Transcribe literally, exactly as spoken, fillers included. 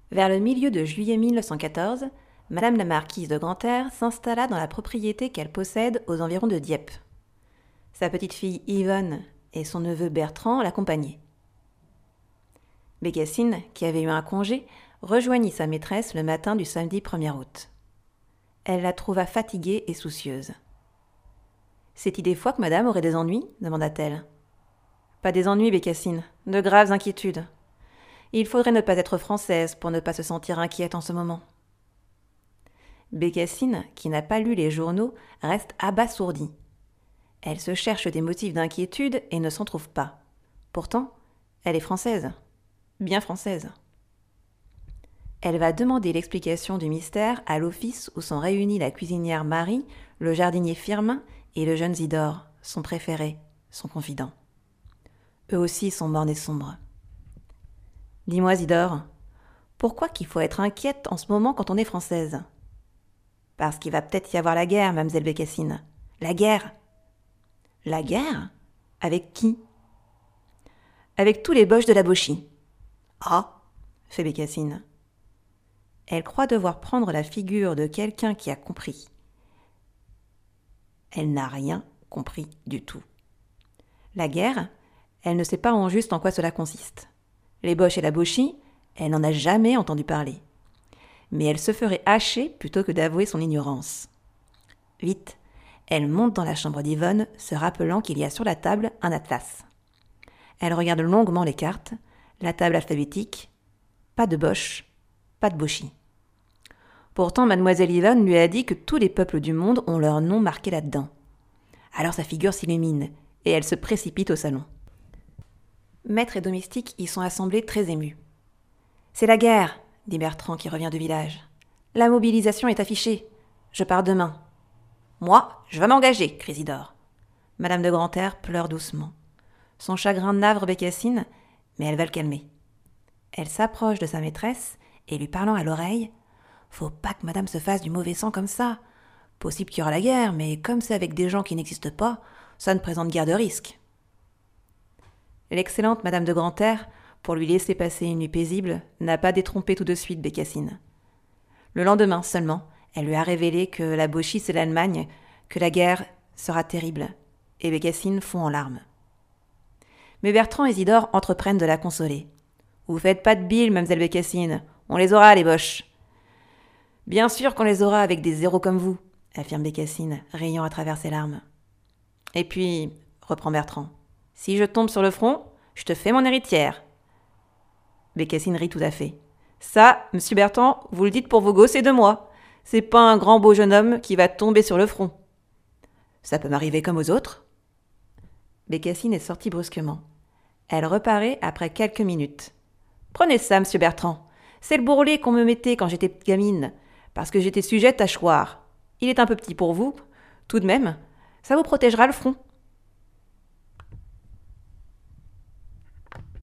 Vers le milieu de juillet mille neuf cent quatorze, Madame la marquise de Grantaire s'installa dans la propriété qu'elle possède aux environs de Dieppe. Sa petite-fille Yvonne et son neveu Bertrand l'accompagnaient. Bécassine, qui avait eu un congé, rejoignit sa maîtresse le matin du samedi premier août. Elle la trouva fatiguée et soucieuse. « C'est-il des fois que madame aurait des ennuis ?» demanda-t-elle. « Pas des ennuis, Bécassine, de graves inquiétudes. Il faudrait ne pas être française pour ne pas se sentir inquiète en ce moment. » Bécassine, qui n'a pas lu les journaux, reste abasourdie. Elle se cherche des motifs d'inquiétude et ne s'en trouve pas. Pourtant, elle est française, bien française. Elle va demander l'explication du mystère à l'office où sont réunis la cuisinière Marie, le jardinier Firmin et le jeune Zidore, son préféré, son confident. Eux aussi sont mornes et sombres. « Dis-moi, Zidore, pourquoi qu'il faut être inquiète en ce moment quand on est française ?»« Parce qu'il va peut-être y avoir la guerre, mademoiselle Bécassine. »« La guerre ?»« La guerre ? Avec qui ?»« Avec tous les boches de la Bauchie. »« Ah !» fait Bécassine. Elle croit devoir prendre la figure de quelqu'un qui a compris. Elle n'a rien compris du tout. La guerre, elle ne sait pas en juste en quoi cela consiste. Les boches et la Bauchie, elle n'en a jamais entendu parler. Mais elle se ferait hacher plutôt que d'avouer son ignorance. Vite, elle monte dans la chambre d'Yvonne, se rappelant qu'il y a sur la table un atlas. Elle regarde longuement les cartes, la table alphabétique. Pas de boches, pas de Bauchie. Pourtant, mademoiselle Yvonne lui a dit que tous les peuples du monde ont leur nom marqué là-dedans. Alors sa figure s'illumine, et elle se précipite au salon. Maître et domestique y sont assemblés très émus. « C'est la guerre !» dit Bertrand qui revient du village. « La mobilisation est affichée. Je pars demain. »« Moi, je vais m'engager !» crie Zidore. Madame de Grantaire pleure doucement. Son chagrin navre Bécassine, mais elle va le calmer. Elle s'approche de sa maîtresse et lui parlant à l'oreille, « Faut pas que madame se fasse du mauvais sang comme ça. Possible qu'il y aura la guerre, mais comme c'est avec des gens qui n'existent pas, ça ne présente guère de risque. » L'excellente madame de Grantaire, pour lui laisser passer une nuit paisible, n'a pas détrompé tout de suite Bécassine. Le lendemain seulement, elle lui a révélé que la Bauchie c'est l'Allemagne, que la guerre sera terrible, et Bécassine fond en larmes. Mais Bertrand et Zidore entreprennent de la consoler. « Vous faites pas de bile, mademoiselle Bécassine, on les aura, les boches. »« Bien sûr qu'on les aura avec des zéros comme vous, » affirme Bécassine, riant à travers ses larmes. « Et puis, reprend Bertrand, si je tombe sur le front, je te fais mon héritière. » Bécassine rit tout à fait. « Ça, monsieur Bertrand, vous le dites pour vos gosses et de moi. C'est pas un grand beau jeune homme qui va tomber sur le front. »« Ça peut m'arriver comme aux autres. » Bécassine est sortie brusquement. Elle reparaît après quelques minutes. « Prenez ça, monsieur Bertrand. C'est le bourrelet qu'on me mettait quand j'étais gamine, parce que j'étais sujette à choir. Il est un peu petit pour vous. Tout de même, ça vous protégera le front. »